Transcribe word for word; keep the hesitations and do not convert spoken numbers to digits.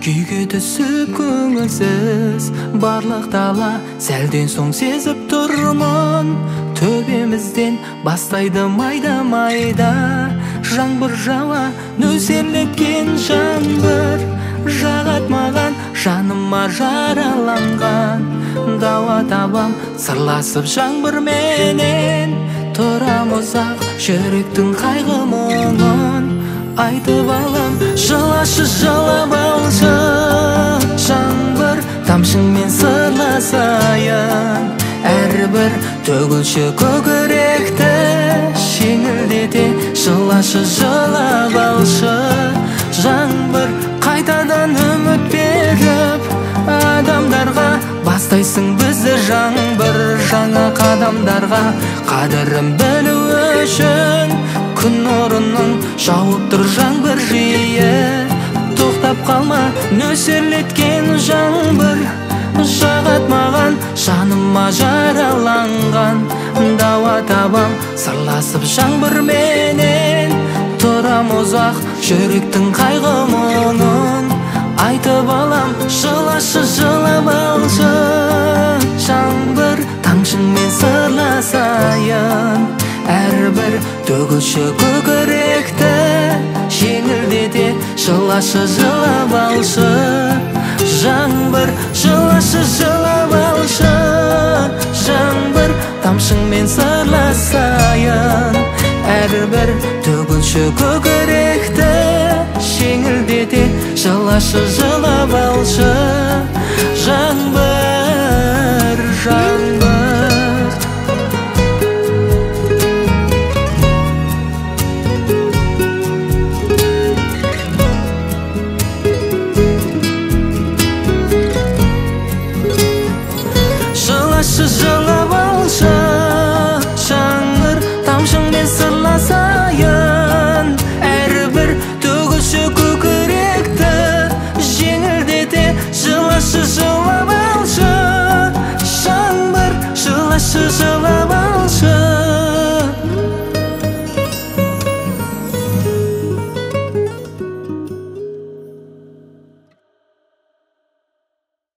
Күйге түсіп көңілсіз барлық дала, сәлден соң сезіп тұрмын. Төбемізден бастайды майда-майда жаңбыр жауа, нөсерлеткен жаңбыр жағат маған, жаныма жараланған. Дауа табам сырласып жаңбырменен, тұрам ұзақ жүректің қайғы мұңын айтып алам. Жылашы, жылап алшы жаңбыр, тамшыңмен сырласайын. Әрбір төгілші көкіректі жеңілдете. Жылашы, жылап алшы жаңбыр, қайтадан үміт беріп адамдарға. Бастайсың бізді жаңбыр, жаңа қадамдарға. Қадірін білу үшін күн орынның жауып тұр жаңбыр жиі. Тоқтап қалма, нөсерлеткен жаңбыр жағат маған, жаныма жараланған. Дауа табам сырласып жаңбырменен, тұрам ұзақ жүректің қайғы мұңын айтып алам. Жылашы, жылап алшы жаңбыр, тамшыңмен сырласайын. Әрбір төгілші көкіректі жеңілдете. Жылашы, жылап алшы жаңбыр, жылашы, жылап алшы жаңбыр, тамшыңмен сырласайын. Әрбір төгілші көкіректі жеңілдете. Жылашы, жылап алшы жаңбыр.